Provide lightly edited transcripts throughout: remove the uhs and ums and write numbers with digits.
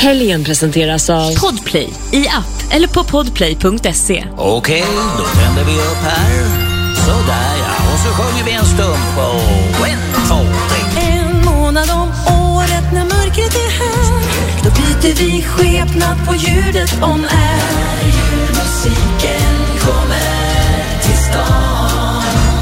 Helgen presenteras av Podplay i app eller på podplay.se. Okej, då tänder vi upp här. Sådär ja, och så sjunger vi en stump och 1, 2, 3. En månad om året när mörkret är här, då byter vi skepnad på ljudet om är. Julmusiken kommer till stan.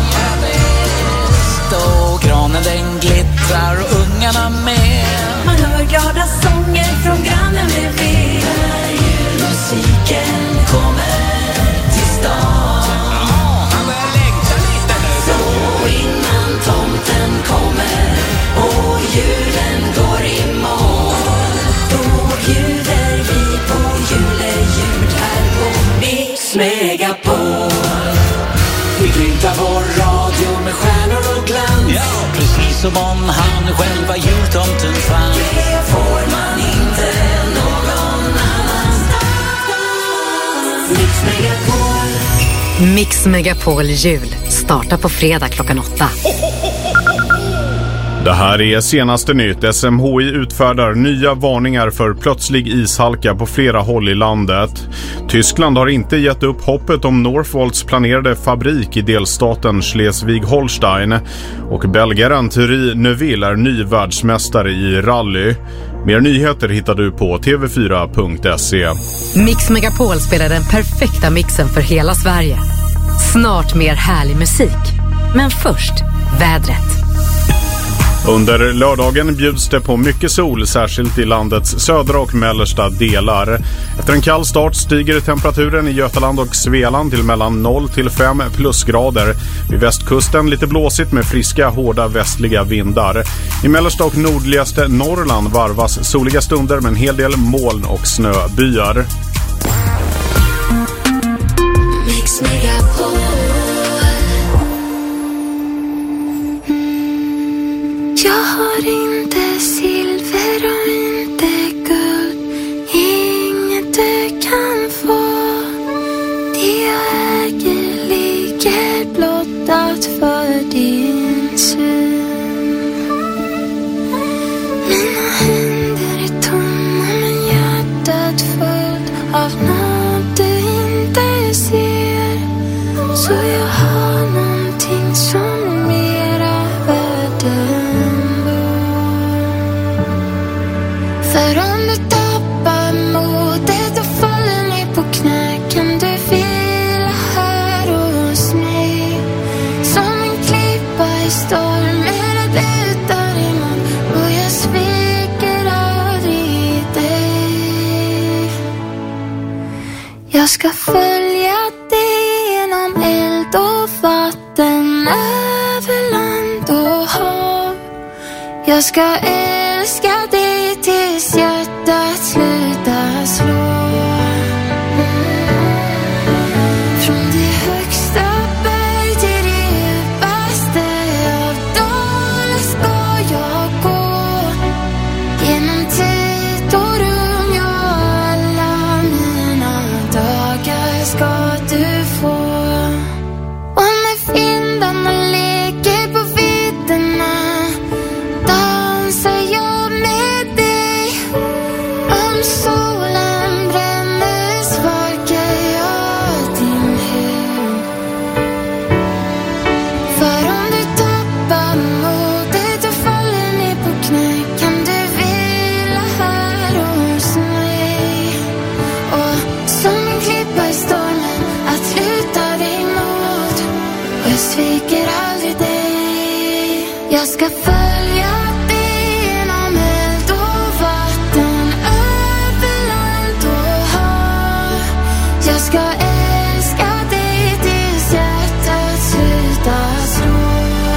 Och granen den glittrar och ungarna med. Man hör glada sånger från grannen bredvid. Julmusiken kommer till stan. Ja, han börjar längta lite nu. Så innan tomten kommer och julen går i mål, då bjuder vi på julejul här på Mix Megapol. Vi glimtar vår radio med stjärnor och glans. Ja, precis som om han själva jultomten fanns. Det får man inte någon annanstans. Mix Megapol. Mix Megapol jul startar på fredag klockan 8. Det här är senaste nytt. SMHI utfärdar nya varningar för plötslig ishalka på flera håll i landet. Tyskland har inte gett upp hoppet om Northvolts planerade fabrik i delstaten Schleswig-Holstein. Och belgaren Thierry Neuville är ny världsmästare i rally. Mer nyheter hittar du på tv4.se. Mix Megapol spelar den perfekta mixen för hela Sverige. Snart mer härlig musik. Men först, vädret. Under lördagen bjuds det på mycket sol, särskilt i landets södra och mellersta delar. Efter en kall start stiger temperaturen i Götaland och Svealand till mellan 0 till 5 plusgrader. Vid västkusten lite blåsigt med friska, hårda västliga vindar. I mellersta och nordligaste Norrland varvas soliga stunder med en hel del moln och snöbyar. Mix Megapol. Jag har inte silver och inte guld, inget du kan få. Det jag äger ligger blottat för din syn. Mina händer är tomma men hjärtat fullt av något du inte ser. Så jag har någonting som mera värde. För om du tappar modet och faller ner på knä, kan du vila här hos mig. Som en klippa i stormen att luta dig mot, och jag sviker aldrig dig. Jag ska följa dig genom eld och vatten, över land och hav. Jag ska älska dig tills hjärtat slutar slå. Från det högsta berg till det djupaste av dalar ska jag gå. Genom tid och rum, ja, alla mina dagar ska du få. Och när vindarna leker på vidderna, dansar jag med dig. Om solen bränner svalkar jag din hud. För om du tappar modet och faller ner på knä, kan du vila här hos mig. Och som en klippa i stormen att luta dig mot, och jag sviker aldrig dig. Jag ska följa dig genom eld och vatten, över land och hav. Jag ska älska dig tills hjärtat slutar slå.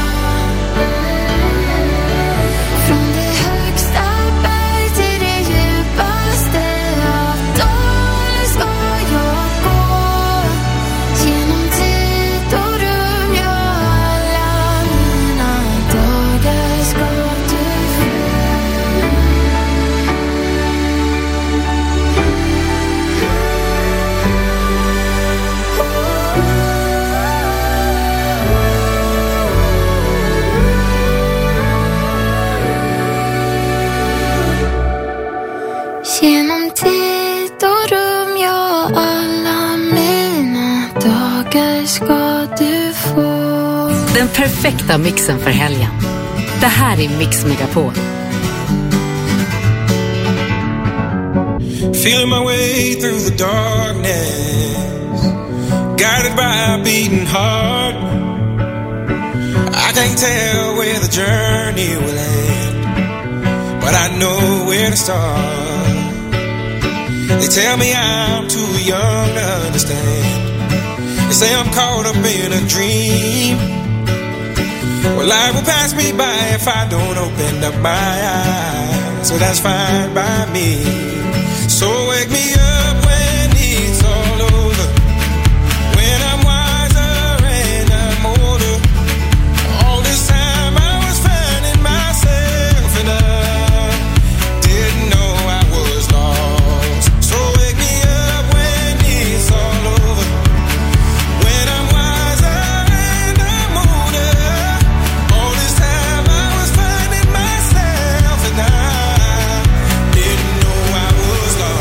Från det högsta berg till det djupaste av dalar ska jag gå. Genom tid och rum, ja, alla mina dagar det ska du få. Den perfekta mixen för helgen. Det här är Mix Megapol. Feeling my way through the darkness, guided by a beating heart. I can't tell where the journey will end, but I know where to start. They tell me I'm too young to understand. They say I'm caught up in a dream. Well, life will pass me by if I don't open up my eyes. So that's fine by me. So wake me up when it's all over, when I'm wiser and I'm older. All this time I was finding myself and I didn't know I was lost. So wake me up when it's all over, when I'm wiser and I'm older. All this time I was finding myself and I didn't know I was lost.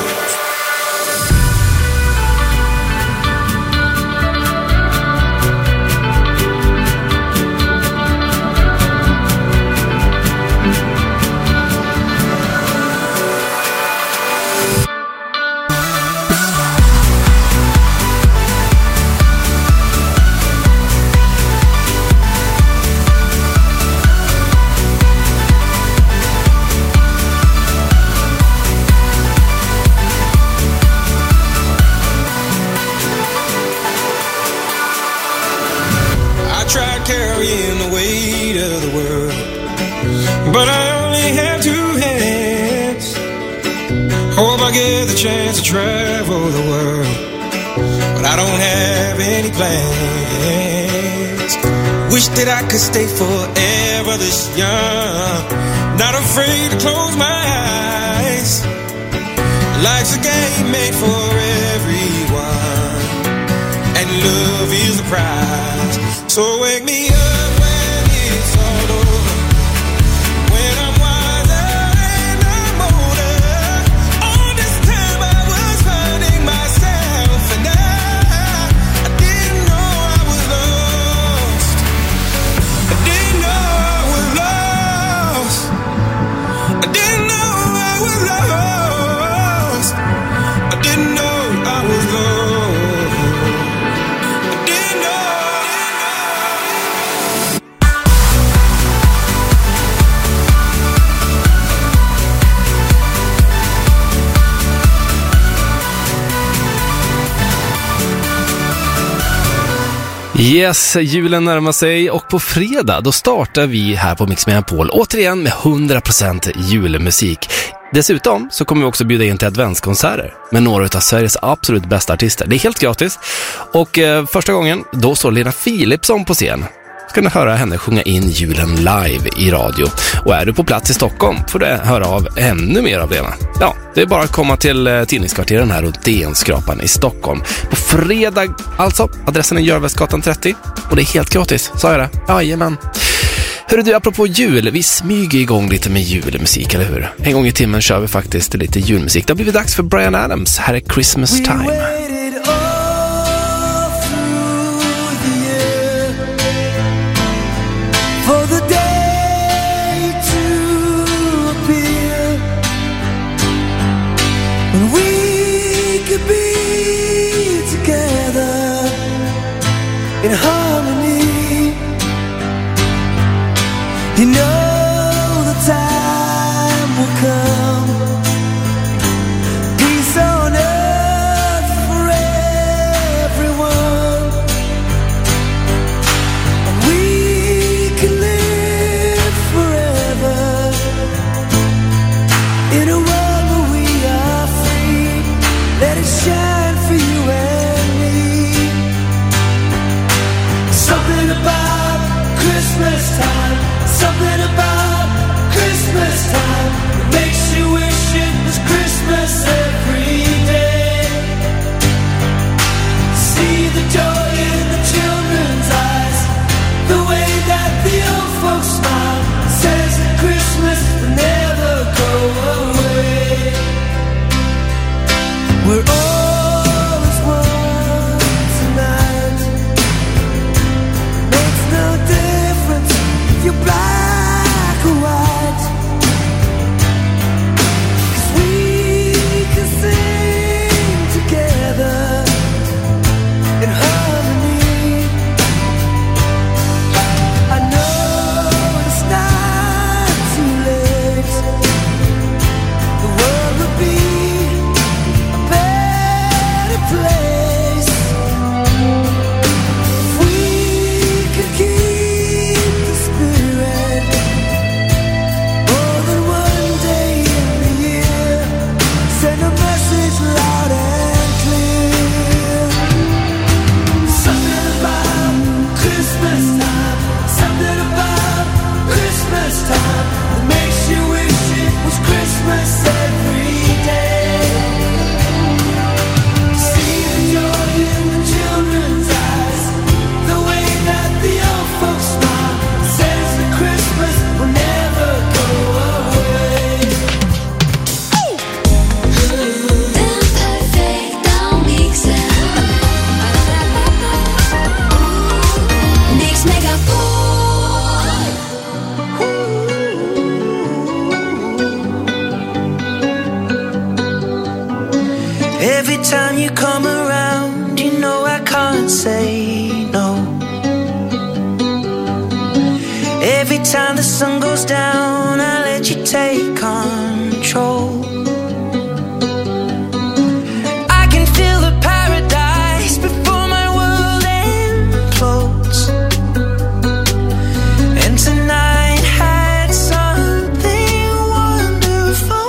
I tried carrying the weight of the world, but I only have two hands. Hope I get the chance to travel the world, but I don't have any plans. Wish that I could stay forever this young, not afraid to close my eyes. Life's a game made for everyone, and love is the prize. So wake me up when it's all over, when I'm wiser and I'm older. All this time I was finding myself and I didn't know I was lost. I didn't know I was lost. I didn't know I was lost. I didn't know I was lost. Yes, julen närmar sig och på fredag då startar vi här på Mix Megapol återigen med 100% julmusik. Dessutom så kommer vi också bjuda in till adventskonserter med några av Sveriges absolut bästa artister. Det är helt gratis och första gången då står Lena Philipsson på scen. Ska ni höra henne sjunga in julen live i radio. Och är du på plats i Stockholm får du höra av ännu mer av Lena. Ja, det är bara att komma till tidningskvarteren här och DN-skrapan i Stockholm. På fredag alltså, adressen är Görvästgatan 30. Och det är helt gratis, sa jag det? Jajamän. Hörru du, apropå jul, vi smyger igång lite med julmusik, eller hur? En gång i timmen kör vi faktiskt lite julmusik. Det har blivit dags för Bryan Adams. Här är Christmas Time. In harmony, you know the time will come. Peace on earth for everyone, and we can live forever in a world where we are free. Let it shine for you and me. Something about Christmas time, something about Christmas time that makes you wish it was Christmas every day. See the joy in the children's eyes, the way that the old folks smile, says that Christmas will never go away. We're all as one tonight. time you come around, you know I can't say no. Every time the sun goes down, I let you take control. I can feel the paradise before my world implodes. And tonight had something wonderful.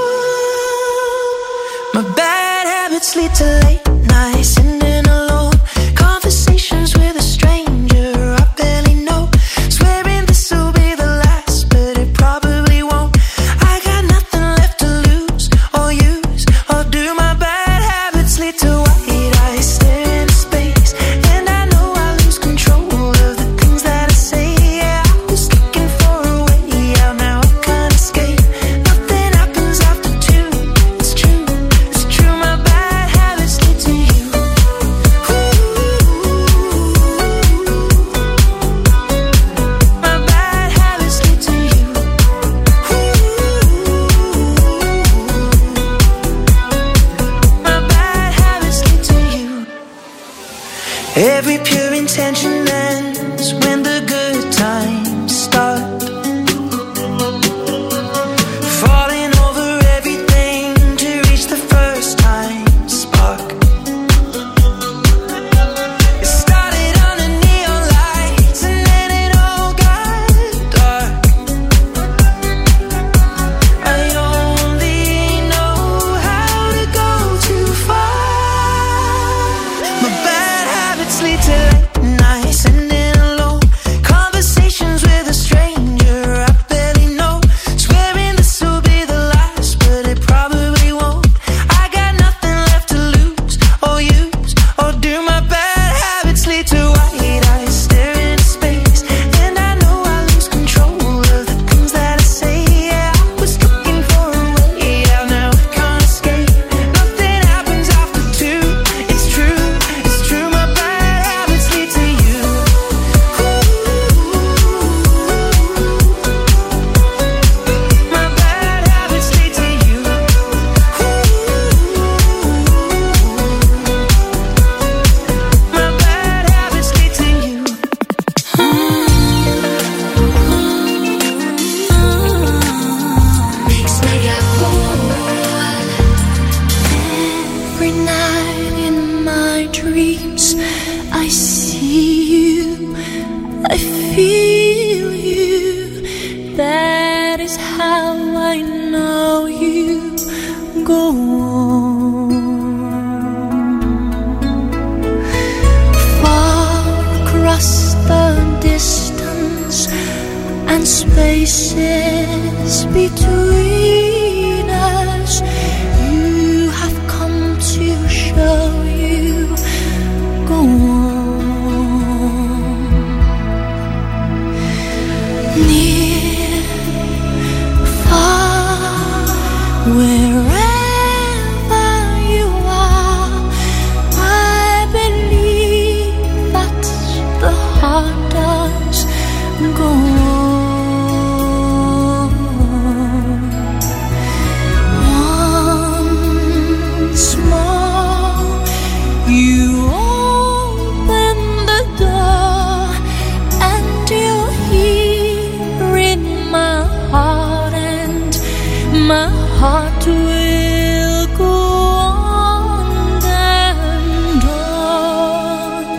My bad habits lead to late nights, sitting alone, conversations with a stranger I barely know, swearing this will be the last, but it probably won't. I got nothing left to lose or use or do. My bad habits lead to white eyes staring into space, and I know I lose control of the things that I say. Yeah, I was looking for a way out, now I can't escape. Nothing happens after two. It's true, it's true. My bad habits lead to you. My bad habits lead to you. My bad habits lead to you. Every pure intention ends when the good times start. Falling over everything to reach the first time spark. It started under neon lights and then it all got dark. I only know how to go too far. My bad habits lead to late nights, sitting alone, conversations with a stranger I barely know, swearing this will be the last, but it probably won't. I got nothing left to lose or use or do. My bad habits lead to white eyes staring into space, and I know I lose control of the things that I say. Yeah, I was looking for a way out, now I can't escape. Nothing happens after two. It's true, it's true. My bad habits lead to you. My bad habits lead to you. My bad habits lead to you. Every night in my dreams I see you, I feel you. That is how I know you. Go on. Far across the distance and spaces between us, you have come to show you. Go on. Near, far, wherever you are, I believe that the heart does go on. Once more, you open the door, and you're here in my heart, and my heart will go on and on.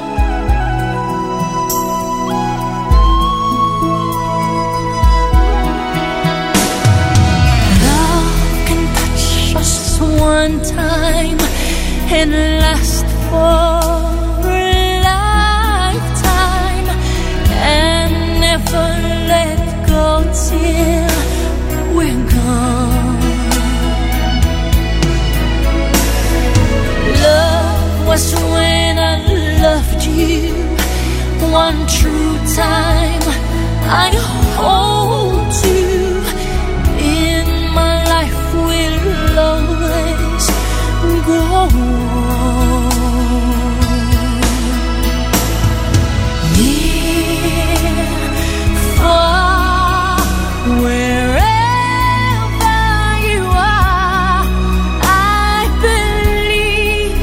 Love can touch us one time and last for a lifetime, and never let go till we're gone. Love was when I loved you one true time. I hold you in my life, will always go on. Near, far, wherever you are, I believe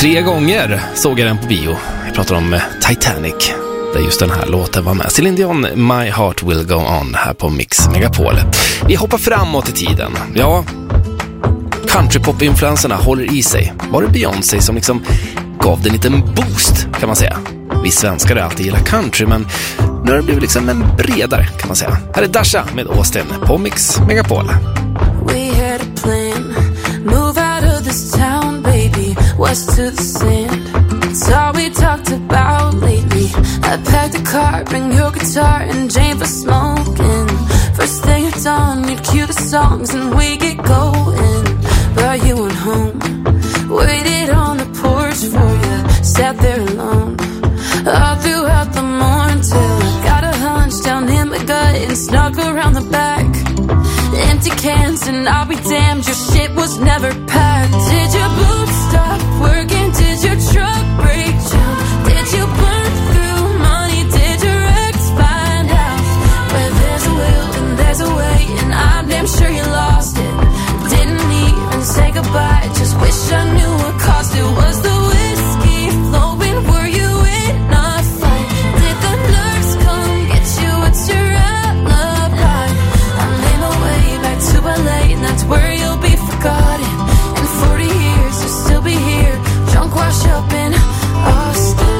3 gånger såg jag den på bio. Jag pratar om Titanic, där just den här låten var med. Celine Dion, My Heart Will Go On, här på Mix Megapol. Vi hoppar framåt i tiden. Ja, countrypop-influenserna håller i sig. Var det Beyoncé som liksom gav den en liten boost, kan man säga? Vi svenskar har alltid gillat country, men nu har det blivit liksom en bredare, kan man säga. Här är Dasha med Austin på Mix Megapol. We had a plan, move out of this town, baby, west to the sand. It's all we talked about lately. I packed a car, bring your guitar and Jane for smoking. First thing at dawn, you'd cue the songs and we get going. But you went home, waited on the porch for you, sat there alone all throughout the morning till I got a hunch down in my gut and snuck around the back. Empty cans and I'll be damned, your shit was never packed. Did your boots stop working? Did your truck break down? Did you burn through money? Did your ex find out? Where there's a will and there's a way, and I'm damn sure you lost it. Didn't even say goodbye, just wish I knew what caused it. Was the whiskey flowing? Were you in a fight? Did the nurse come get you? What's your alibi? I made my way back to LA, and that's where you'll be forgotten. In 40 years you'll still be here, drunk, wash up in Austin.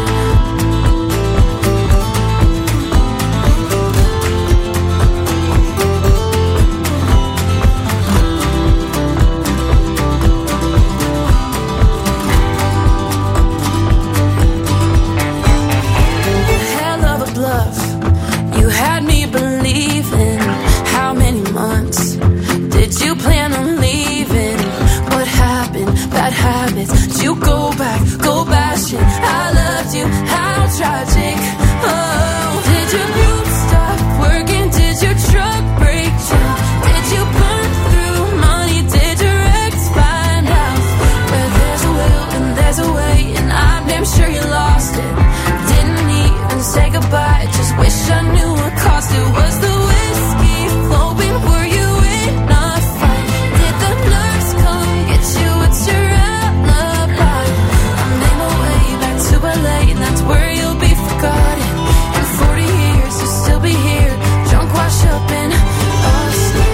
Hell of a bluff, you had me believing. How many months did you plan on leaving? What happened? Bad habits. Did you go back, go bashing? I loved you, how tragic. Oh, did your group stop working? Did your truck break down? Did you burn through money? Did your ex find out? Where there's a will and there's a way, and I'm damn sure you lost it. Didn't even say goodbye, just wish I knew what caused it. Was the whiskey flowing? Were you in a fight? Did the nurse come get you? What's your alibi? I made my way back to LA, and that's where you'll be forgotten. In 40 years you'll still be here, drunk, wash up in Austin.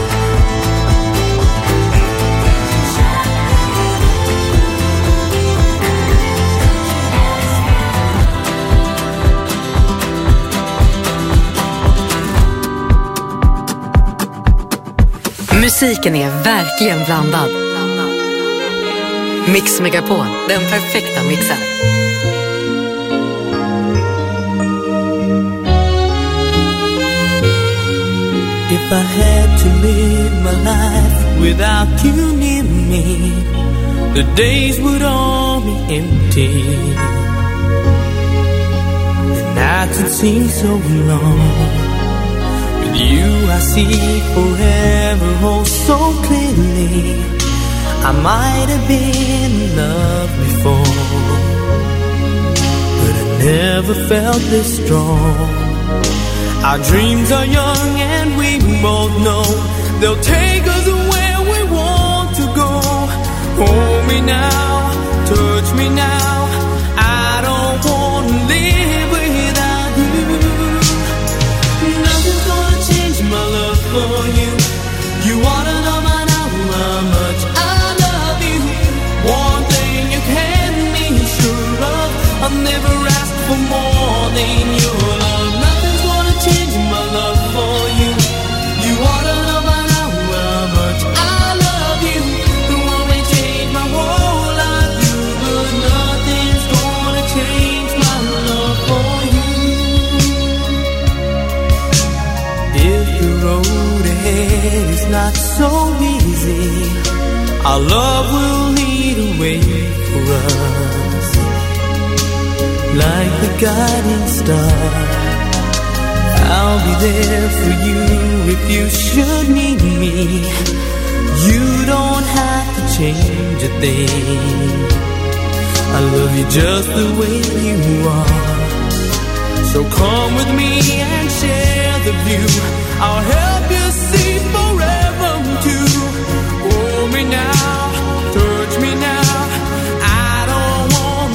Musiken är verkligen blandad. Mix Megapol, den perfekta mixen. If I had to live my life without you near me, the days would all be empty. The nights would seem so long. With you I see forever, oh so clearly. I might have been in love before, but I never felt this strong. Our dreams are young and we both know they'll take us where we want to go. Hold me now, touch me now, I don't want to live without you. Nothing's gonna change my love for you. You wanna know by now how much I love you. One thing you can be sure of, I've never asked for more than your love. Nothing's gonna change my love for you. You wanna know by now how much I love you. The one may change my whole life, but nothing's gonna change my love for you. If the road ahead is not so easy, our love will lead a way for us, like the guiding star. I'll be there for you if you should need me. You don't have to change a thing. I love you just the way you are. So come with me and share the view. I'll help you see forever too. Hold me now, touch me now, I don't want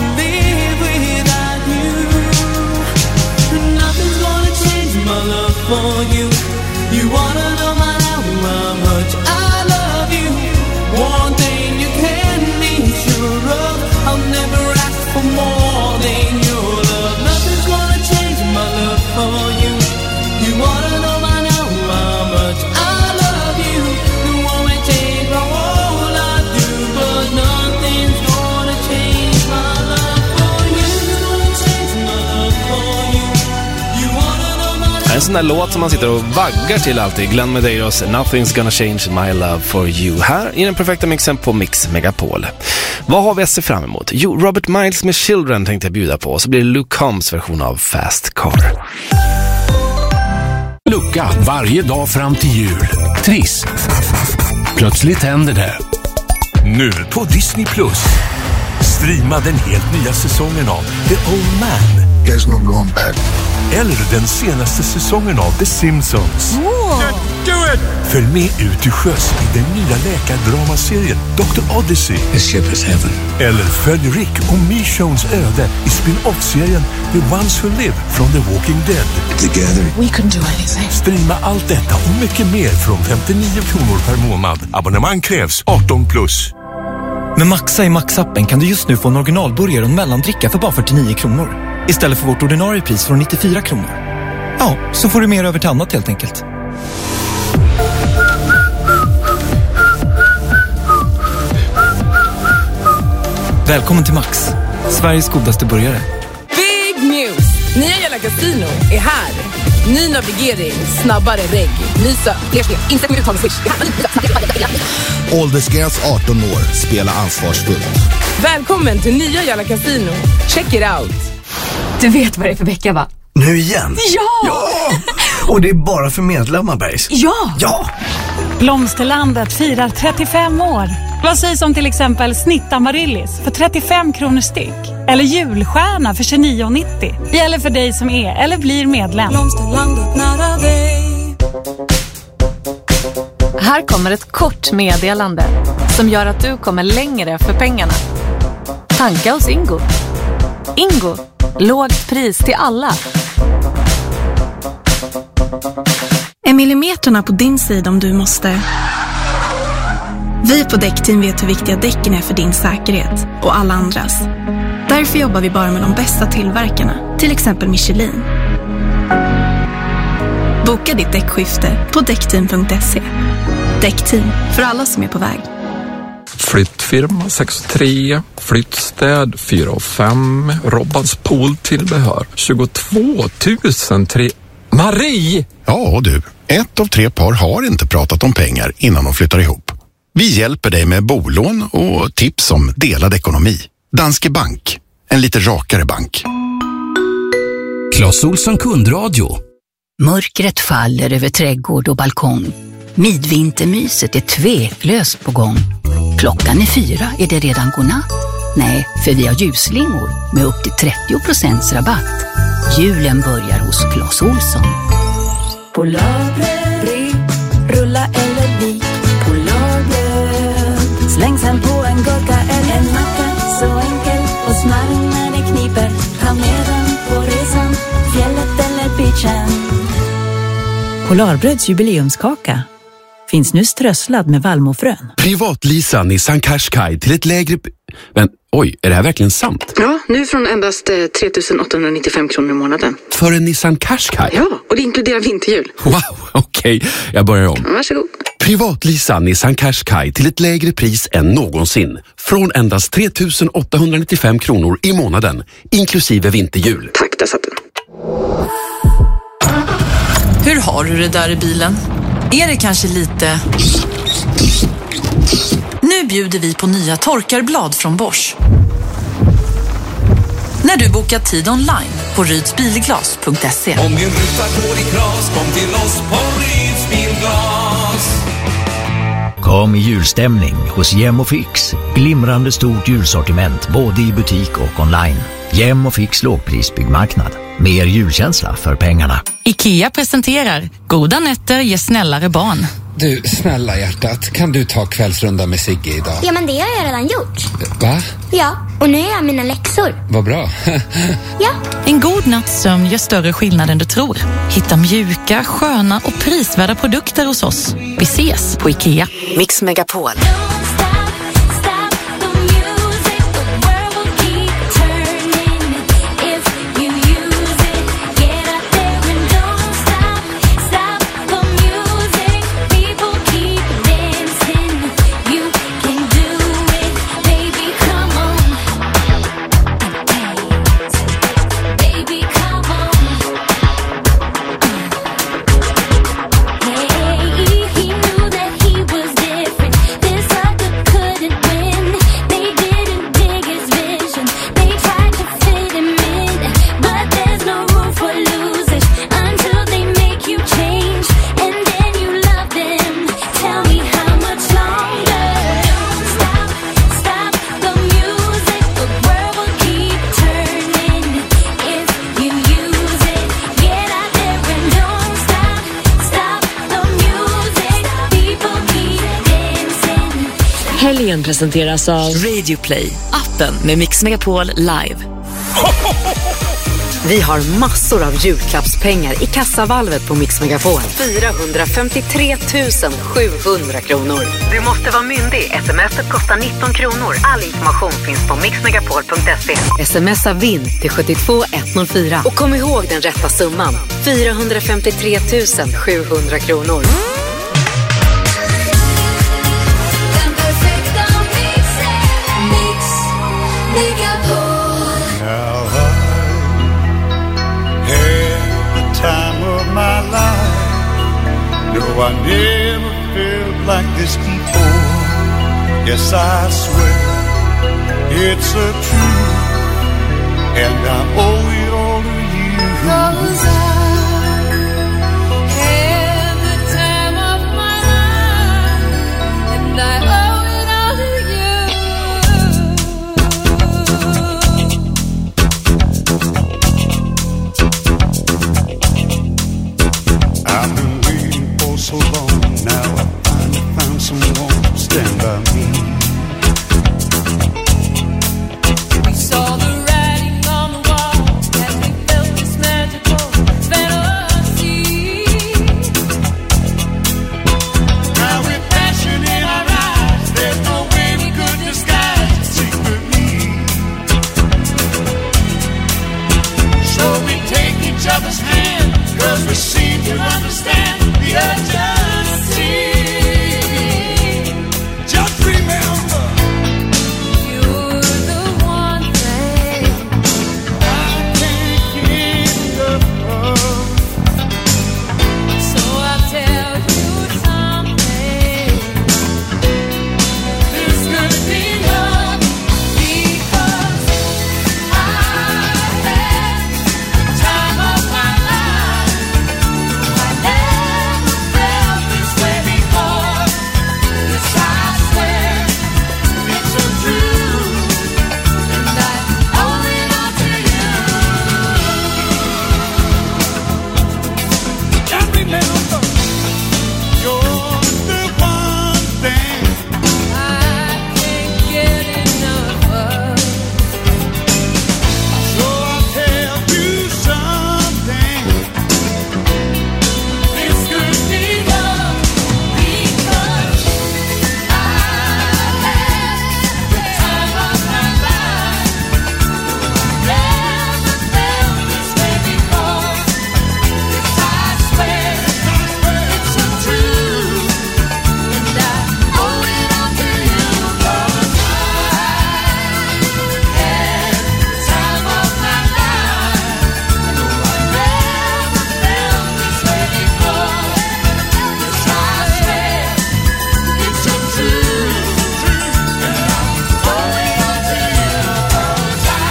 sån där låt som man sitter och vaggar till alltid. Glenn Medeiros Nothing's Gonna Change My Love For You. Här i den perfekta mixen på Mix Megapol. Vad har vi att se fram emot? Jo, Robert Miles med Children tänkte jag bjuda på. Så blir det Luke Combs version av Fast Car. Lucka varje dag fram till jul. Trist. Plötsligt händer det. Nu på Disney+. Streama den helt nya säsongen av The Old Man. There's no going back. Eller den senaste säsongen av The Simpsons. Do it! Följ med ut i sjöss i den nya läkardramaserien Dr. Odyssey. This ship is heaven. Eller följ Rick och Michonnes öde i spin-off-serien The Ones Who Live from The Walking Dead. Together We can do anything. Streama allt detta och mycket mer från 59 kronor per månad. Abonnemang krävs 18+. Med Maxa i Max-appen kan du just nu få en originalburgare och en mellandricka för bara 49 kronor. Istället för vårt ordinarie pris från 94 kronor. Ja, så får du mer över till annat helt enkelt. Välkommen till Max, Sveriges godaste burgare. Big news! Nya Jalla Casino är här. Ny navigering, snabbare regg, ny sök, fler spel, insättning uttag switch. Åldersgräns 18 år, spela ansvarsfullt. Välkommen till nya Jalla Casino. Check it out. Du vet vad det är för vecka, va? Nu igen? Ja! Och det är bara för medlemmar, Bergs. Ja! Blomsterlandet firar 35 år. Vad sägs om till exempel snitt amaryllis för 35 kronor styck? Eller julstjärna för 29,90? Gäller för dig som är eller blir medlem. Blomsterlandet nära dig. Här kommer ett kort meddelande som gör att du kommer längre för pengarna. Tanka hos Ingo. Ingo, lågt pris till alla. Är millimeterna på din sida om du måste? Vi på Däckteam vet hur viktiga däcken är för din säkerhet och alla andras. Därför jobbar vi bara med de bästa tillverkarna, till exempel Michelin. Boka ditt däckskifte på däckteam.se. Däckteam, för alla som är på väg. Flyttfirma 63, flyttstäd 4 och 5, Robbans pooltillbehör 22 003. Marie! Ja du, 1 av 3 par har inte pratat om pengar innan de flyttar ihop. Vi hjälper dig med bolån och tips om delad ekonomi. Danske Bank, en lite rakare bank. Clas Ohlson kundradio. Mörkret faller över trädgård och balkong. Midvintermyset är tveklöst på gång. Klockan är 4, är det redan godnatt? Nej, för vi har ljusslingor med upp till 30% rabatt. Julen börjar hos Clas Ohlson. Polarbröd, rulla eller vik. Polarbröd, släng sen på en gurka eller en macka. Så enkel och smarrig när det kniper. Ta med den på resan, fjället eller beachen. Polarbröds jubileumskaka finns nu strösslad med vallmofrön. Privatlisa Nissan Qashqai till ett lägre... Men oj, är det här verkligen sant? Ja, nu från endast 3 895 kronor i månaden. För en Nissan Qashqai? Ja, och det inkluderar vinterhjul. Wow, okej. Jag börjar om. Varsågod. Privatlisa Nissan Qashqai till ett lägre pris än någonsin. Från endast 3 895 kronor i månaden, inklusive vinterhjul. Tack, där satt den. Hur har du det där i bilen? Är det kanske lite... Nu bjuder vi på nya torkarblad från Bosch. När du bokar tid online på rydsbilglas.se. Om din ruta går i kras, kom till oss på Ryds Bilglas. Kom i julstämning hos Jem och Fix. Glimrande stort julsortiment både i butik och online. Jem och Fix lågprisbyggmarknad. Mer julkänsla för pengarna. IKEA presenterar Goda nätter ger snällare barn. Du, snälla hjärtat, kan du ta kvällsrunda med Sigge idag? Ja, men det har jag redan gjort. Va? Ja, och nu är jag mina läxor. Vad bra. Ja. En god natts sömn gör större skillnad än du tror. Hitta mjuka, sköna och prisvärda produkter hos oss. Vi ses på IKEA. Mix Megapol. Helgen presenteras av Radio Play, appen med Mix Megapol Live. Vi har massor av julklappspengar i kassavalvet på Mix Megapol. 453 700 kronor. Du måste vara myndig. SMS-et kostar 19 kronor. All information finns på mixmegapol.se. Smsa vinn till 72 104. Och kom ihåg den rätta summan. 453 700 kronor. I never felt like this before. Yes, I swear it's a truth, and I owe it all to you. 'Cause I had the time of my life, and I owe it all to you. I've been so long now, I finally found someone to stand by me. We saw the writing on the wall as we felt this magical fantasy. Now with passion in our eyes, there's no way we could disguise it secretly. So we take each other's hand, 'cause we seem to understand the urgency. Just remember, you're the one thing I can't get enough of. So I'll tell you something. This could be love, because I had the time of my life. I never felt this way before. Yes, I swear it's so true, and I owe it all to you. Just remember, you're the one thing I can't get enough of. So I'll tell you something. This could be love, because I had the time of my life. Never felt this way before. Yes, I swear it's so true, and I owe it all to you. 'Cause I had the time of my life. I never felt this way before. Yes, I swear it's so true, and I owe it all to you. 'Cause I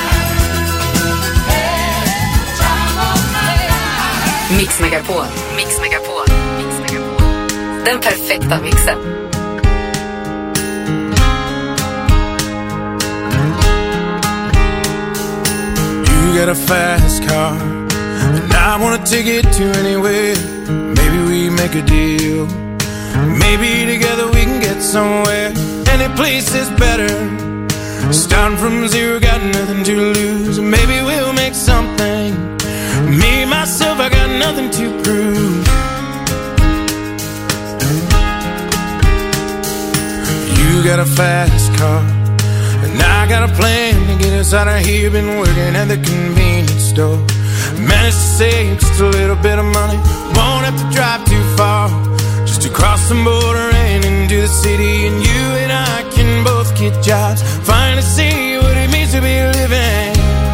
had the time of my life. Mix Megapol. Mix Megapol. Mix Megapol. Den perfekta mixen. You got a fast car, and I wanna take it to anywhere. Maybe we make a deal. Maybe together we can get somewhere. Any place is better. Starting from zero, got nothing to lose. Maybe we'll make something. Me, myself, I got nothing to prove. You got a fast car, and I got a plan to get us out of here. Been working at the convenience store. Managed to save just a little bit of money. Won't have to drive too far, just to cross the border and into the city. And you and I can both get jobs, finally see what it means to be living.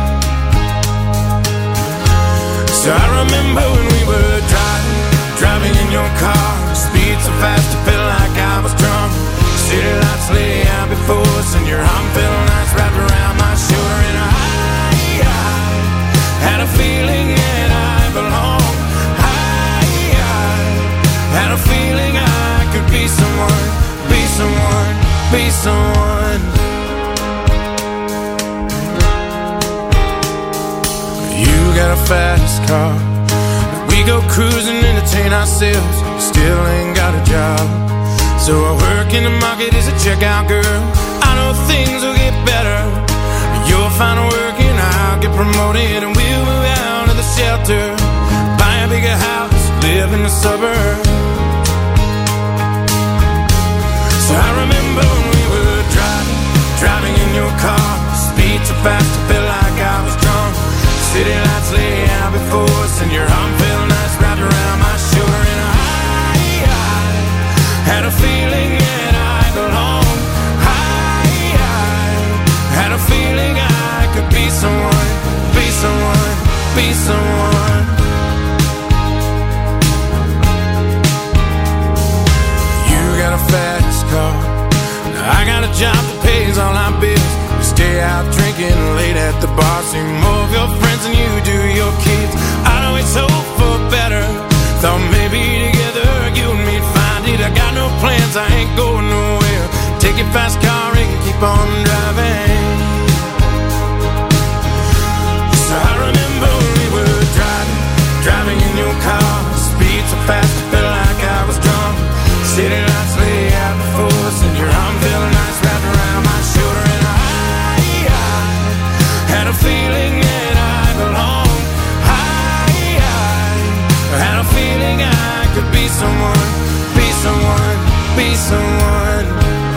So I remember when we were driving in your car. Speed so fast I felt like I was drunk. City lights lay out before us, and your arm felt nice wrapped around my shoulder. And I had a feeling that I belonged. I had a feeling I could be someone, be someone, be someone. You got a fast car, we go cruising, entertain ourselves. Still ain't got a job, So I work in the market as a checkout girl. I know things will get better. You'll find work and I'll get promoted, and we'll move out of the shelter, buy a bigger house, live in the suburbs. So I remember when we were driving in your car, speed so fast I felt like I was drunk. City lights lay out before us, and your arm felt nice wrapped around my shoulder. And I had a feeling that I belonged. I had a feeling I could be someone, be someone, be someone. You got a fast car, I got a job that pays all our bills. We stay out drinking late at the bar, see more of your friends than you do your kids. I'd always hope for better, thought maybe together you and me'd find it. I got no plans, I ain't going nowhere. Take your fast car and keep on driving. So I remember when we were driving in your car, speed so fast I felt like I was drunk. City lights lay out before us, and your arm felt nice wrapped around my shoulder. And I had a feeling that I belonged. I had a feeling I could be someone, be someone, be someone.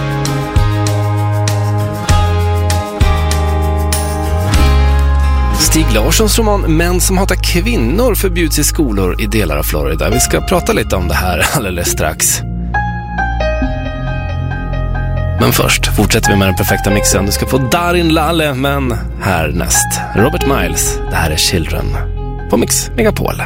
Stig Larssons roman Män som hatar kvinnor förbjuds i skolor i delar av Florida. Vi ska prata lite om det här alldeles strax. Men först fortsätter vi med den perfekta mixen. Du ska få Darin Lalle, men härnäst Robert Miles. Det här är Children på Mix Megapol.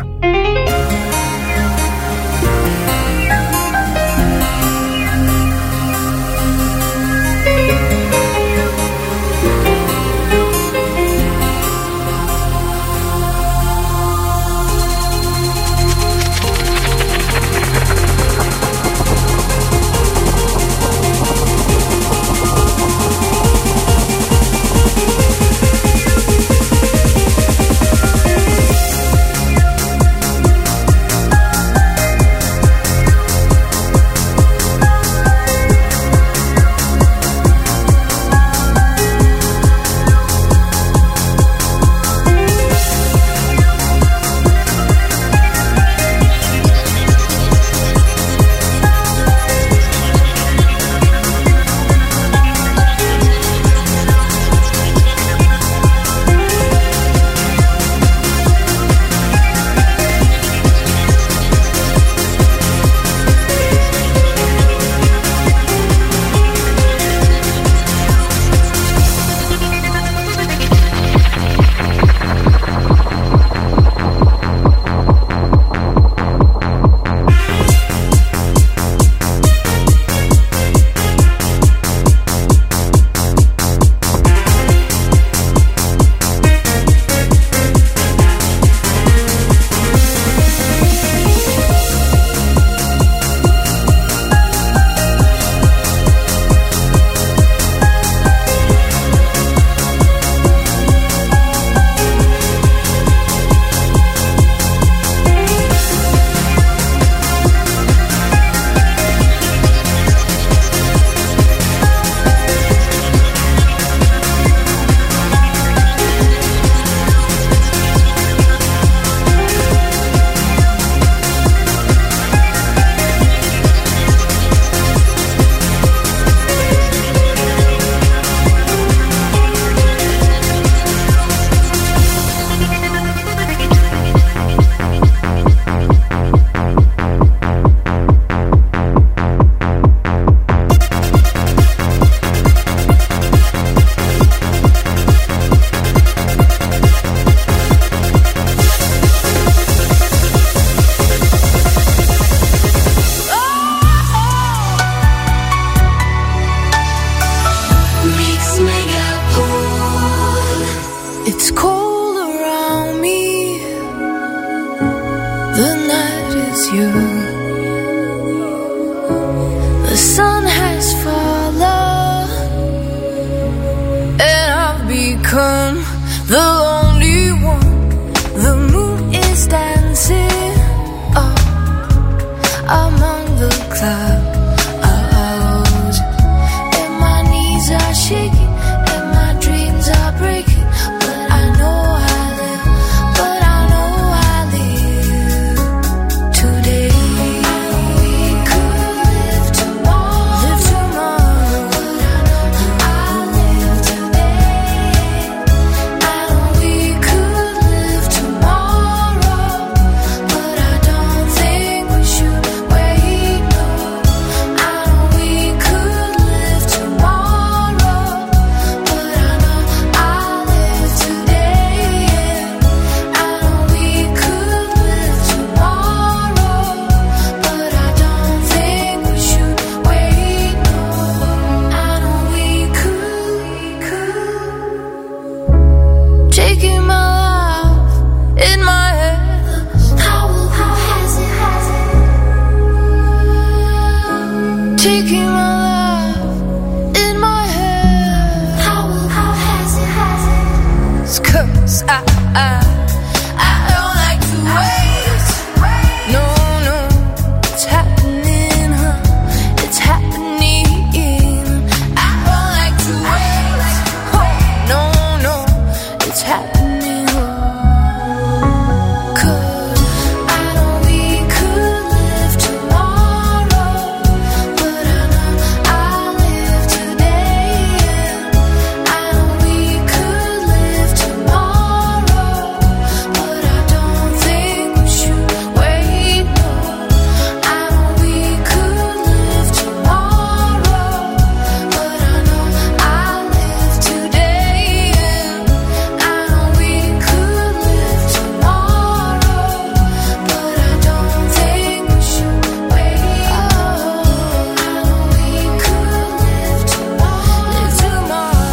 Among the clouds,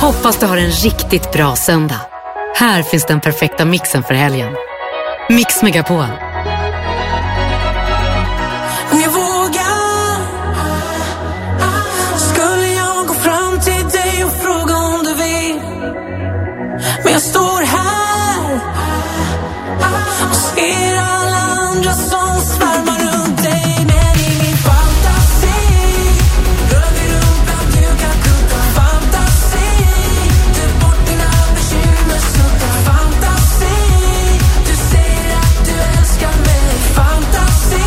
Hoppas du har en riktigt bra söndag. Här finns den perfekta mixen för helgen. Mix Megapol. Om jag vågar skulle jag gå fram till dig och fråga om du vill. Men jag står här och ser alla andra som svärmar runt dig. Men i min fantasi rör vi runt bland dukar, kuddar. Fantasi, du bort dina bekymmer, suddar. Fantasi, du säger att du älskar mig. Fantasi,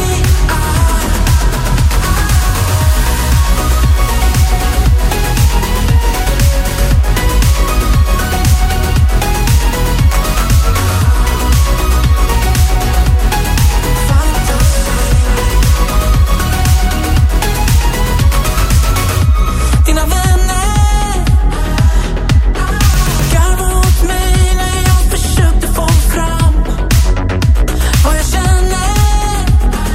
dina vänner garvar åt mig när jag försökte få fram vad jag känner.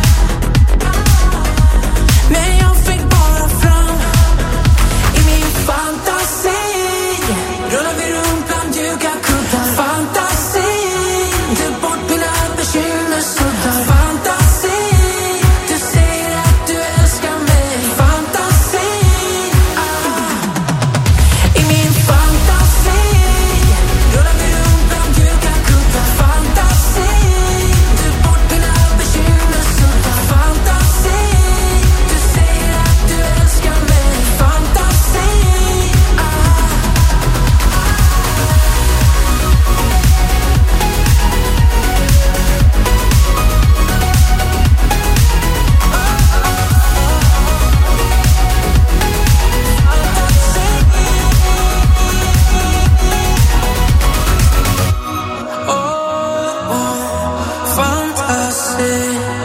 Men jag fick bara fram i min fantasi. Rullar vi runt bland dukar, kuddar. Fantasi, du bort mina bekymmer, suddar. Fantasi, du säger att du älskar mig. Fantasi, i min fantasi rullar vi runt bland dukar, kuddar. Fantasi, du bort mina bekymmer, suddar. Fantasi, du säger att du älskar mig. Fantasi, fantasi,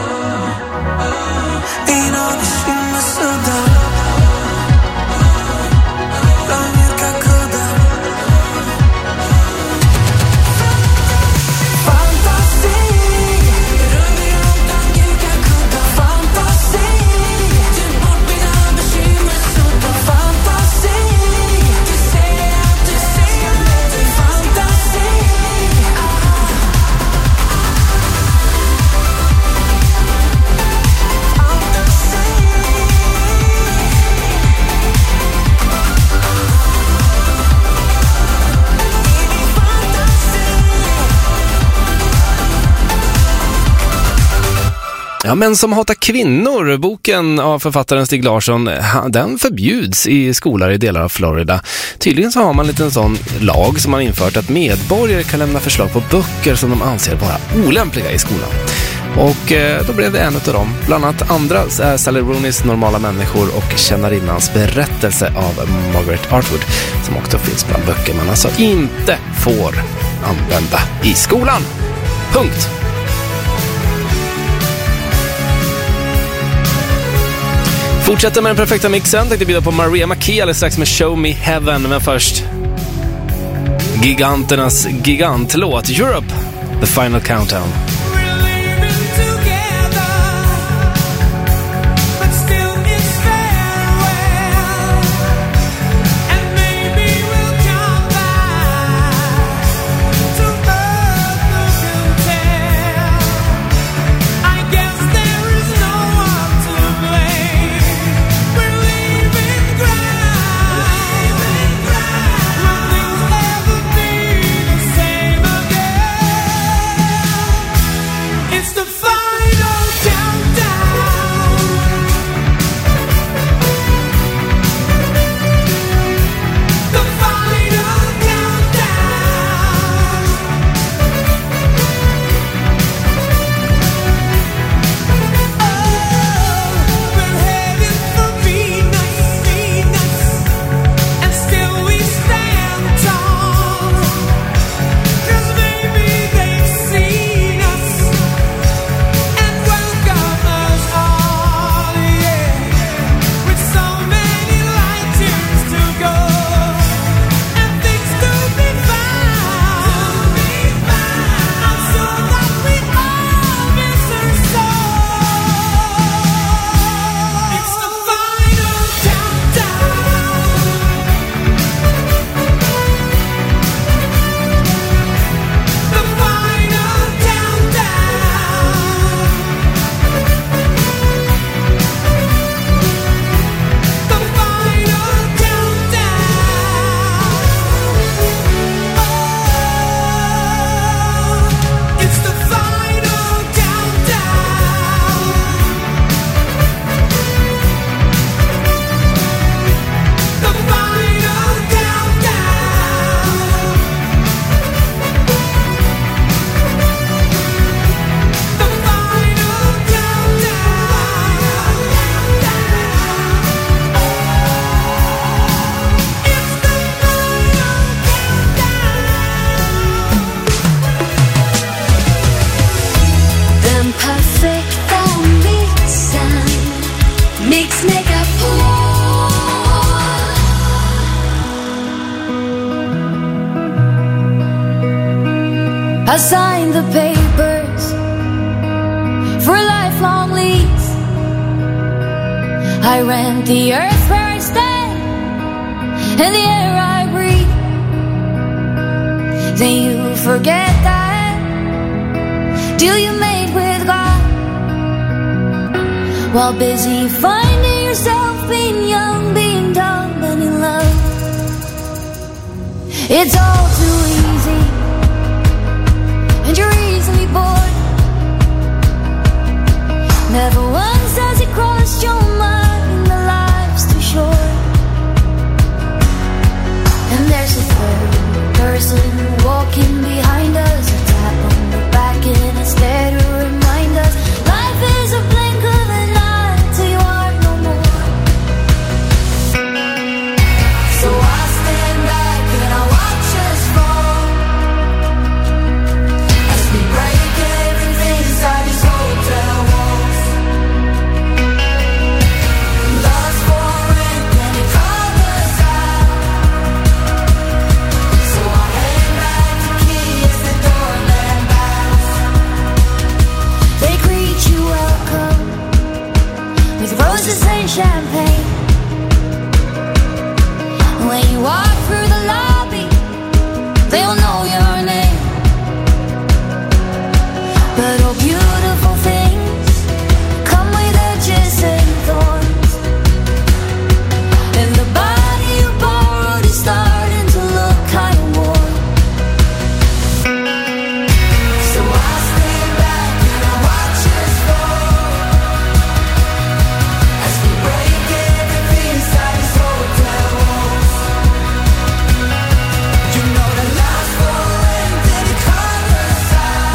dina bekymmer, suddar. Bland mjuka kuddar. Fantasi, rör vi runt bland mjuka kuddar. Fantasi, du bort mina bekymmer, suddar. Fantasi, du säger att du älskar mig. Fantasi, Ja, men som hatar kvinnor, boken av författaren Stig Larsson, den förbjuds i skolor i delar av Florida. Tydligen så har man en liten sån lag som man infört att medborgare kan lämna förslag på böcker som de anser vara olämpliga i skolan. Och då blev det en av dem. Bland annat andra är Sally Rooneys Normala människor och Kännarinnans berättelse av Margaret Atwood, som också finns bland böcker man alltså inte får använda i skolan. Punkt. Fortsätter med den perfekta mixen. Tänkte bjuda på Maria McKee alldeles strax med Show Me Heaven. Men först giganternas gigantlåt Europe, The Final Countdown. I signed the papers for a lifelong lease. I rent the earth where I stand and the air I breathe. Then you forget that deal you made with God, while busy finding yourself being young, being dumb and in love. It's all too easy, and you're easily bored. Never once has it crossed your mind the life's too short. And there's a third person walking behind us, a tap on the back and it's there to remind us life is a blink of an eye till you are no more. So I stand back and I watch us fall as we break everything inside these hotel walls. Lost for rent and it called us out. So I hand back the key as the doorman bows. They greet you welcome with roses and champagne. When you walk through the lobby, they'll know your name. But all beautiful things come with edges and thorns, and the body you borrowed is starting to look kind of warm. So I stand back and I watch us fall as we break everything inside these hotel walls. You know the last for rent and it called us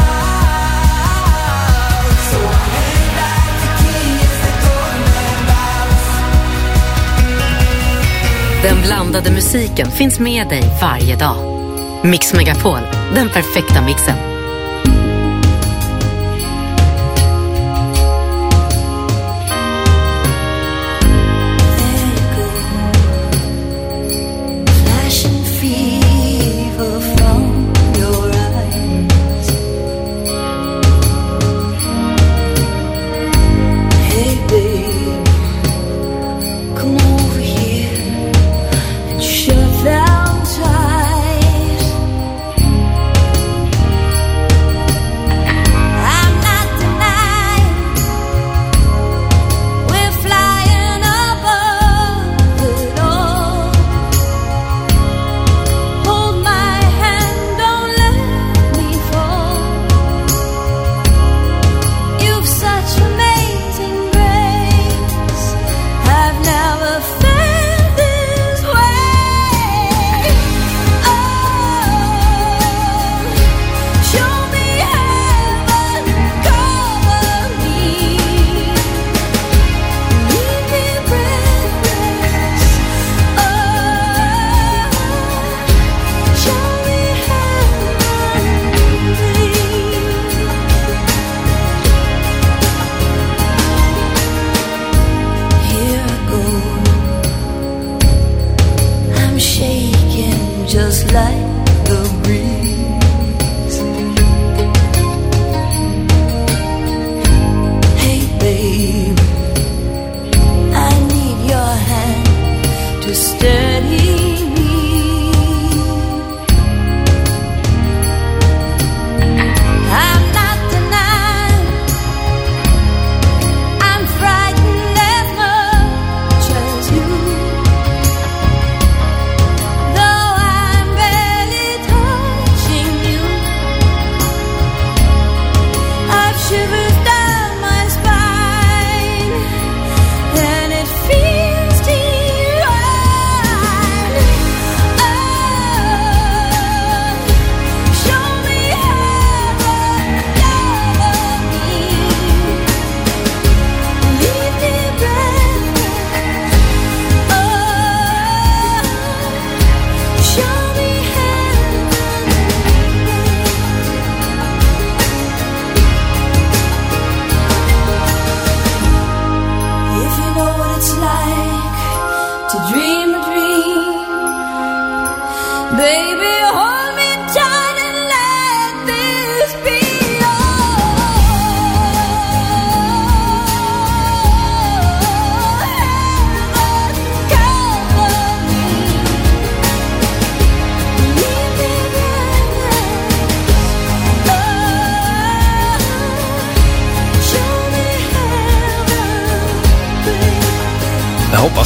out. So I hand back the key as the doorman bows. Den blandade musiken finns med dig varje dag. Mix Megapol, den perfekta mixen. Flashing fever from your eyes. Hey babe, come over here and shut down tight.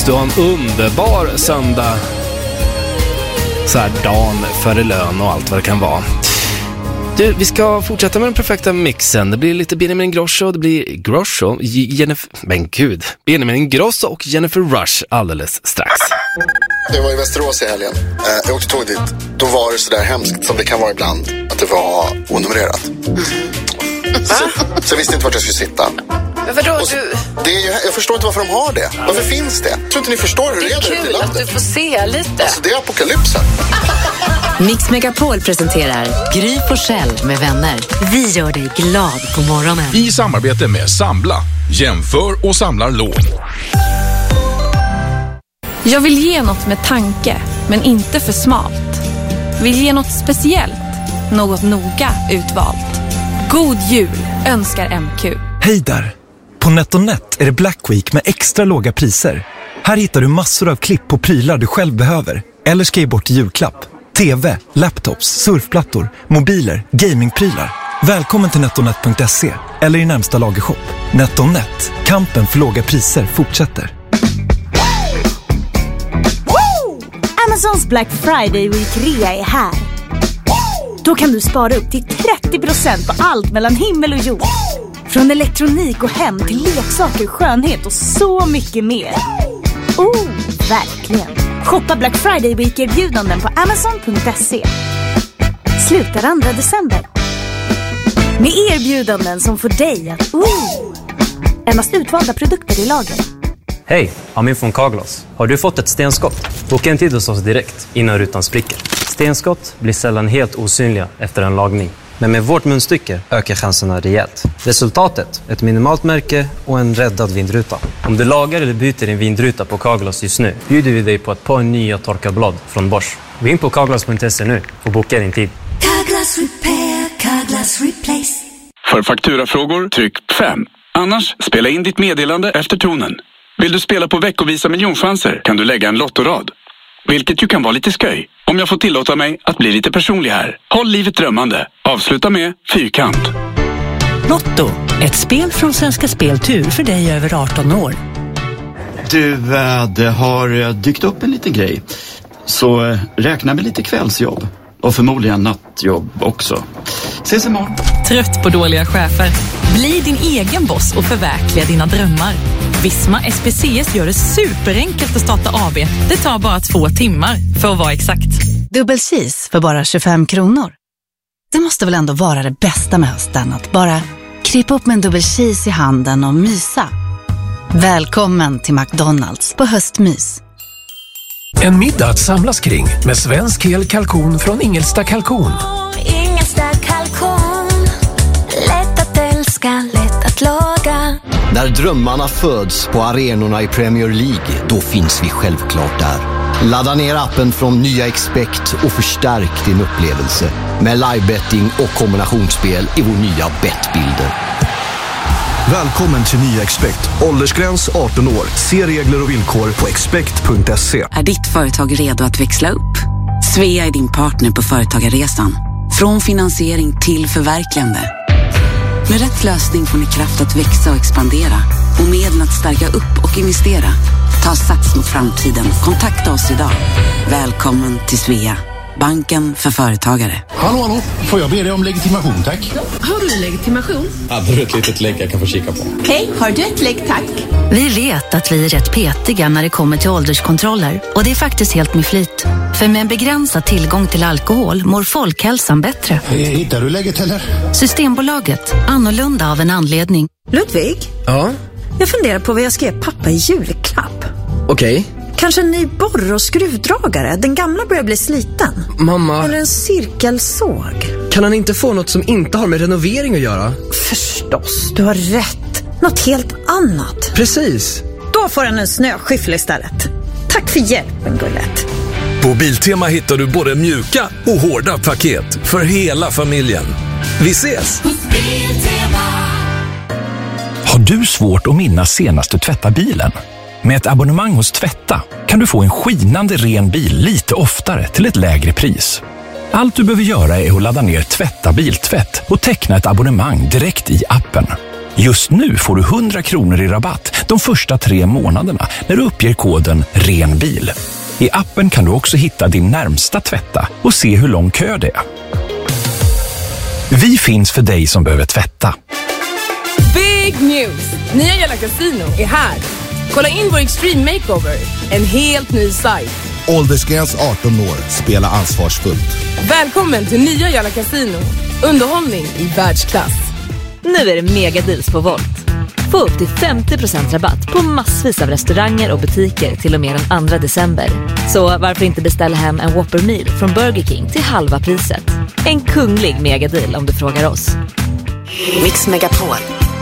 Hoppas du har en underbar söndag. Så här dagen före lön och allt vad det kan vara. Du, vi ska fortsätta med den perfekta mixen. Det blir lite Benjamin Ingrosso, det blir Grosso, Benjamin Ingrosso och Jennifer Rush alldeles strax. Jag var i Västerås i helgen. Jag åkte tåg dit. Då var det så där hemskt som det kan vara ibland. Att det var onumrerat. Så jag visste inte vart jag skulle sitta. Men vadå, jag förstår inte varför de har det. Varför finns det? Jag tror inte ni förstår hur det är där ute i landet. Det är kul att du får se lite. Alltså, det är apokalypsen. Mix Megapol presenterar Gry Forssell med vänner. Vi gör dig glad på morgonen. I samarbete med Sambla. Jämför och samlar lån. Jag vill ge något med tanke, men inte för smalt. Vill ge något speciellt, något noga utvalt. God jul önskar MQ. Hej där! På NetOnNet är det Black Week med extra låga priser. Här hittar du massor av klipp på prylar du själv behöver. Eller ska ge bort i julklapp. TV, laptops, surfplattor, mobiler, gamingprylar. Välkommen till netonet.se eller i närmsta lagershop. NetOnNet. Kampen för låga priser fortsätter. Amazons Black Friday Week Rea är här. Då kan du spara upp till 30% på allt mellan himmel och jord. Från elektronik och hem till leksaker, skönhet och så mycket mer. Verkligen. Shoppa Black Friday Week-erbjudanden på Amazon.se. Slutar 2 december. Med erbjudanden som får dig att endast utvalda produkter i lager. Hej, Amin från Carglass. Har du fått ett stenskott? Boka en tid hos oss direkt innan rutan spricker. Stenskott blir sällan helt osynliga efter en lagning. Men med vårt munstycke ökar chanserna rejält. Resultatet, ett minimalt märke och en räddad vindruta. Om du lagar eller byter din vindruta på Carglass just nu bjuder vi dig på ett par nya torkarblad från Bosch. Gå in på carglass.se nu och boka din tid. Carglass Repair, Carglass Replace. För fakturafrågor, tryck 5. Annars, spela in ditt meddelande efter tonen. Vill du spela på veckovisa miljonchanser kan du lägga en lottorad. Vilket ju kan vara lite sköj. Om jag får tillåta mig att bli lite personlig här. Håll livet drömmande. Avsluta med Fyrkant. Lotto, ett spel från Svenska Speltur för dig över 18 år. Du, det har dykt upp en liten grej. Så räkna med lite kvällsjobb. Och förmodligen nattjobb också. Ses imorgon. Trött på dåliga chefer? Bli din egen boss och förverkliga dina drömmar. Visma SPCS gör det superenkelt att starta AB. Det tar bara 2 timmar för att vara exakt. Dubbel cheese för bara 25 kronor. Det måste väl ändå vara det bästa med hösten, att bara krypa upp med en dubbel cheese i handen och mysa. Välkommen till McDonald's på höstmys. En middag att samlas kring med svensk hel kalkon från Ingelsta kalkon. Ingelsta kalkon, lätt att älska, lätt att laga. När drömmarna föds på arenorna i Premier League, då finns vi självklart där. Ladda ner appen från Nya Expect och förstärk din upplevelse med livebetting och kombinationsspel i vår nya Bettbilder. Välkommen till Nya Expect. Åldersgräns 18 år. Se regler och villkor på expect.se. Är ditt företag redo att växla upp? Svea är din partner på företagarresan. Från finansiering till förverkligande. Med rätt lösning får ni kraft att växa och expandera. Och medel att stärka upp och investera. Ta sats mot framtiden. Kontakta oss idag. Välkommen till Svea. Banken för företagare. Hallå, får jag be dig om legitimation, tack? Har du legitimation? Hade du ett litet lägg jag kan få kika på? Okej, har du ett lägg, tack? Vi vet att vi är rätt petiga när det kommer till ålderskontroller. Och det är faktiskt helt med flit. För med en begränsad tillgång till alkohol mår folkhälsan bättre. Hittar du lägget eller? Systembolaget. Annorlunda av en anledning. Ludvig? Ja? Jag funderar på vad jag ska ge pappa i julklapp. Okej. Kanske en ny borr- och skruvdragare. Den gamla börjar bli sliten. Mamma. Eller en cirkelsåg. Kan han inte få något som inte har med renovering att göra? Förstås, du har rätt. Något helt annat. Precis. Då får han en snöskyffel istället. Tack för hjälpen, gullet. På Biltema hittar du både mjuka och hårda paket för hela familjen. Vi ses! Har du svårt att minnas senast du tvättade bilen? Med ett abonnemang hos Tvätta kan du få en skinande ren bil lite oftare till ett lägre pris. Allt du behöver göra är att ladda ner Tvätta biltvätt och teckna ett abonnemang direkt i appen. Just nu får du 100 kronor i rabatt de första 3 månaderna när du uppger koden RENBIL. I appen kan du också hitta din närmsta tvätta och se hur lång kö det är. Vi finns för dig som behöver tvätta. Big news! Nya Jalla Casino är här. Kolla in vår Extreme Makeover. En helt ny sajt. Åldersgräns 18 år. Spela ansvarsfullt. Välkommen till Nya Jalla Casino. Underhållning i världsklass. Nu är det megadeals på Volt. Få upp till 50% rabatt på massvis av restauranger och butiker till och med den 2 december. Så varför inte beställa hem en Whopper Meal från Burger King till halva priset? En kunglig megadeal om du frågar oss. Mix Megapol.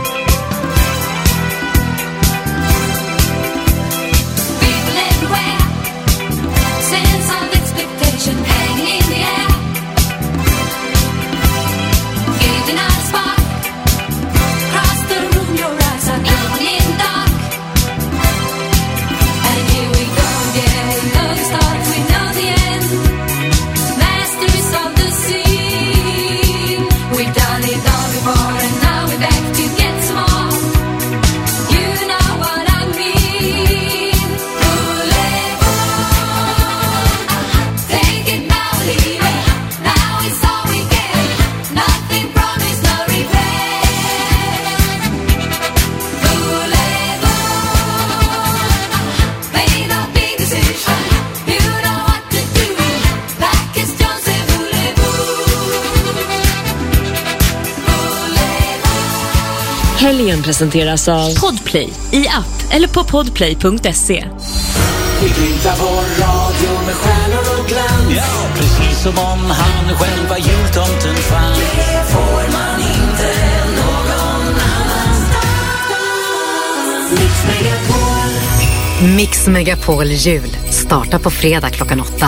Helgen presenteras av Podplay i app eller på podplay.se. Vi bildar vår radio med stjärnor och glans. Ja, precis som om han själv var jultomten fanns. Det får man inte någon annanstans. Mix Megapol. Mix Megapol jul startar på fredag klockan 8.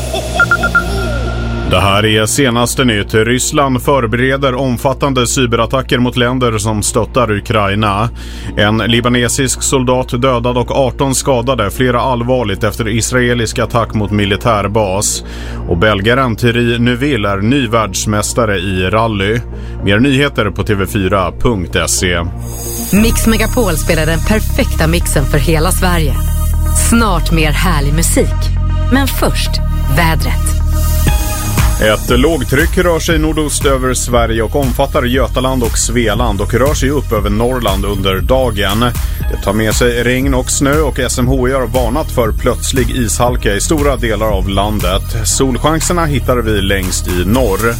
Det här är senaste nytt. Ryssland förbereder omfattande cyberattacker mot länder som stöttar Ukraina. En libanesisk soldat dödad och 18 skadade, flera allvarligt efter israelisk attack mot militärbas. Och belgaren Thierry Neuville är ny världsmästare i rally. Mer nyheter på tv4.se. Mix Megapol spelar den perfekta mixen för hela Sverige. Snart mer härlig musik. Men först, vädret. Ett lågtryck rör sig nordost över Sverige och omfattar Götaland och Svealand och rör sig upp över Norrland under dagen. Det tar med sig regn och snö och SMHI har varnat för plötslig ishalka i stora delar av landet. Solchanserna hittar vi längst i norr.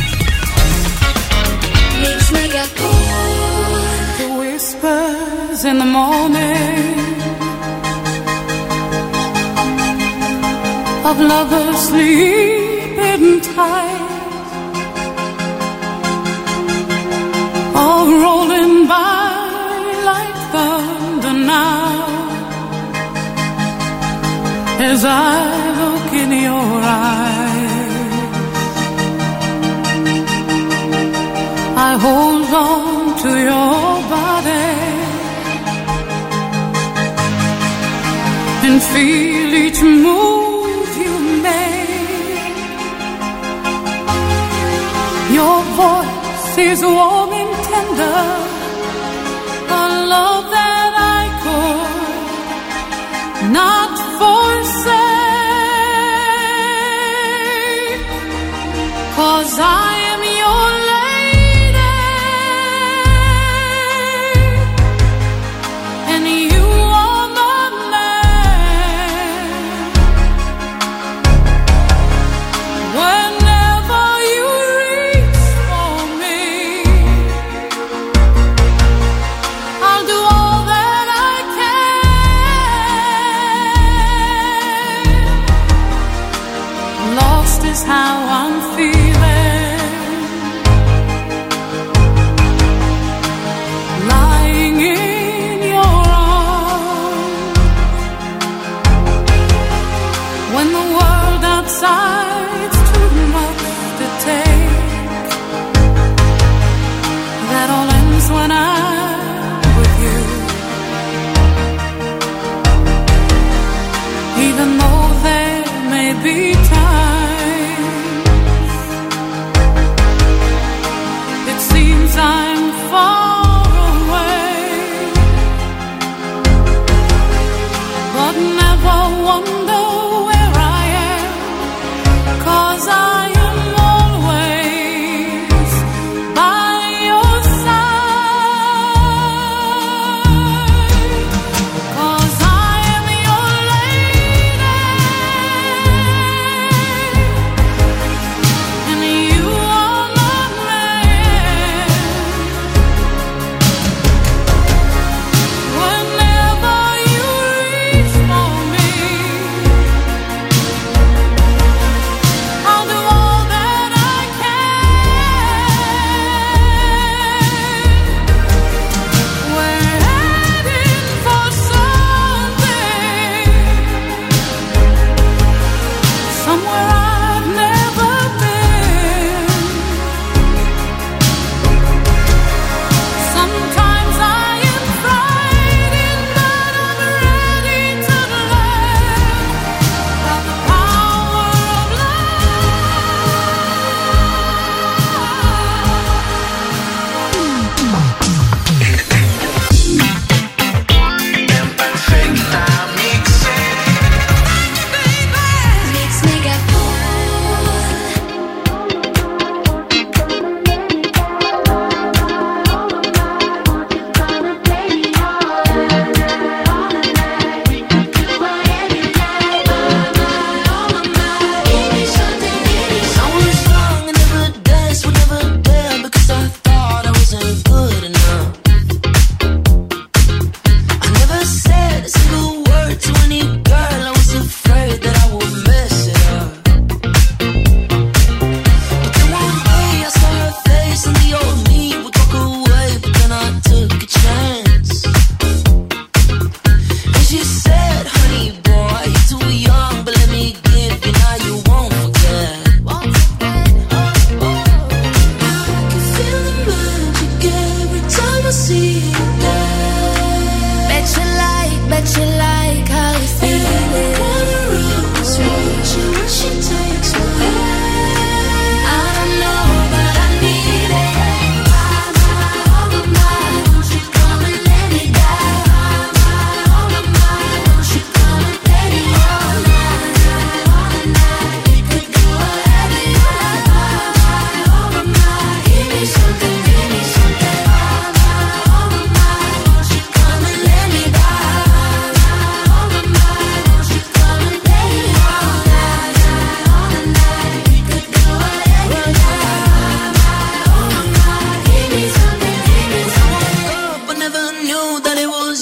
In the morning of lovers sleeping tight, of rolling by like thunder now, as I look in your eyes, I hold on to your body and feel each move you make. Your voice is warm and tender, a love that I could not forsake, 'cause I am your lady and you are my man. Whenever you reach for me,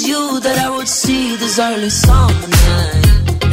was you that I would see this early summer night.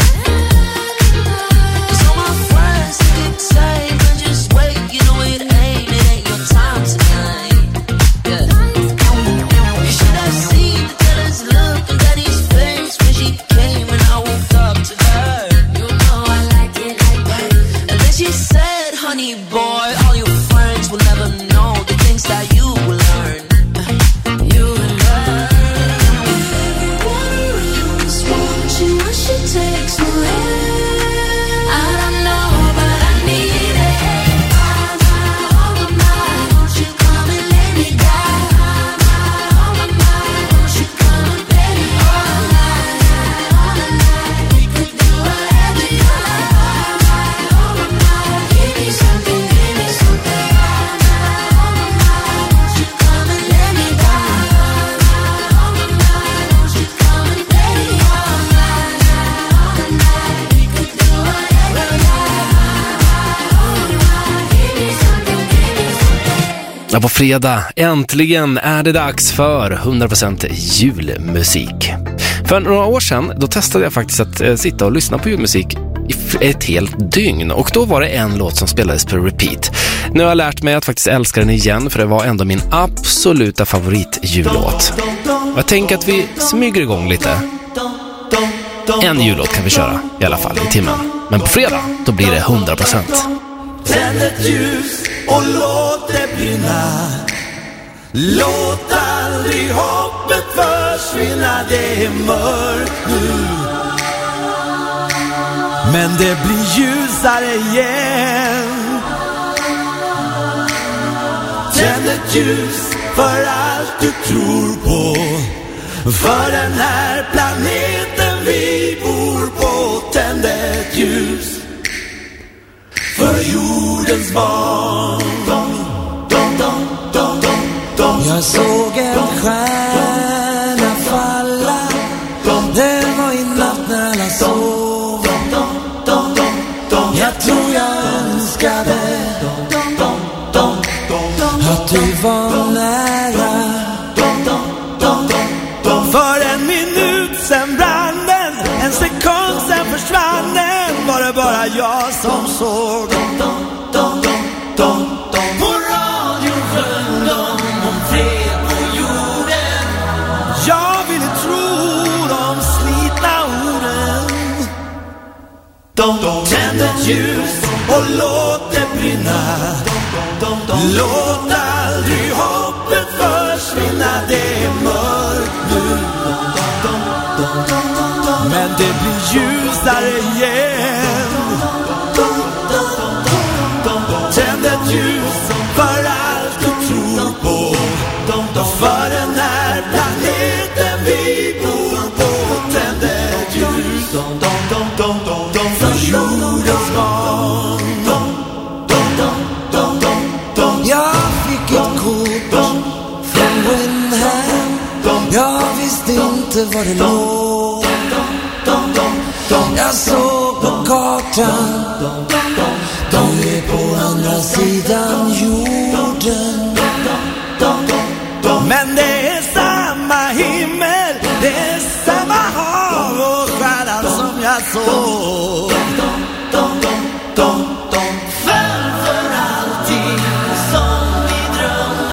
Cause all my friends keep saying, just wait, you know it ain't your time tonight. Yeah. You should have seen the teller's look and Daddy's face when she came and I woke up to her. You know I like it like that. And then she said, honey boy, all your friends will never know the things that you will learn. You will learn. Everyone around is watching what she takes my hand. I don't know, but I need it. Oh my, won't you come and let me die? Oh my, won't you come and play me all night? We could do whatever you like. Oh my, give me something, give me something. Oh my, won't you come and let me die? Oh my, won't you come and play me all night? We could do whatever you like. Ja, på fredag äntligen är det dags för 100% julmusik. För några år sedan då testade jag faktiskt att sitta och lyssna på julmusik i ett helt dygn. Och då var det en låt som spelades på repeat. Nu har jag lärt mig att faktiskt älska den igen, för det var ändå min absoluta favoritjullåt. Jag tänker att vi smyger igång lite. En jullåt kan vi köra i alla fall i timmen. Men på fredag då blir det 100%. Tänd ett ljus och låt det brinna. Låt aldrig hoppet försvinna. Det är mörkt nu, men det blir ljusare igen. Tänd ett ljus för allt du tror på, för den här planeten vi bor på. Tänd ett ljus för jordens barn. Jag såg en stjärna falla. Det var i natt när alla sov. Jag tror jag önskade att du var nära. För en minut sen brann den, en sekund sen försvann den. Var det bara jag som såg? På radion sjöng de om fred på jorden. Jag ville tro de slitna orden. Tänd ett ljus och låt det brinna. Låt aldrig hoppet försvinna. Det är mörkt nu, men det blir ljusare igen. Tänd ett ljus för allt du tror på, för den här planeten vi bor på. Tänd ett ljus för jordens barn. Jag fick ett kort från Winham. Jag visste inte var det låg. Jag såg på kartan, de är på andra sidan jorden. Men det är samma himmel, det är samma hav och stjärnan som jag såg.